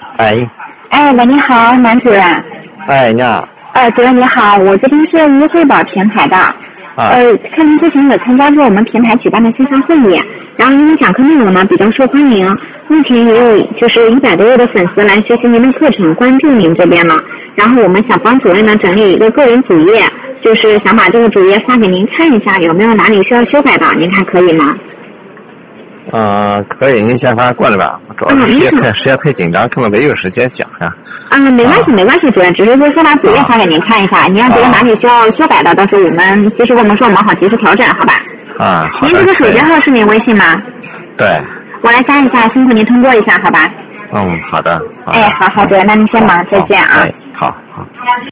哎， 喂，你好，男主任。 哎，你好。 主任你好，我这边是优惠宝平台的。看您之前有参加过我们平台举办的线上会议，然后因为讲课内容呢比较受欢迎，目前也有就是100多位的粉丝来学习您的课程，关注您这边了。然后我们想帮主任呢整理一个个人主页，就是想把这个主页发给您看一下，有没有哪里需要修改的，您看可以吗？ 可以，您先发过来吧。主要是时间太紧张，根本没有时间讲呀。 没关系，主任，只是说先把主页发给您看一下，您要觉得哪里需要修改的，到时候我们及时跟我们说，我们好及时调整，好吧？ 好的。 您这个手机号是您微信吗？ 对。 我来加一下，辛苦您通过一下，好吧？ 好的。 好，主任，那您先忙，再见啊。 好。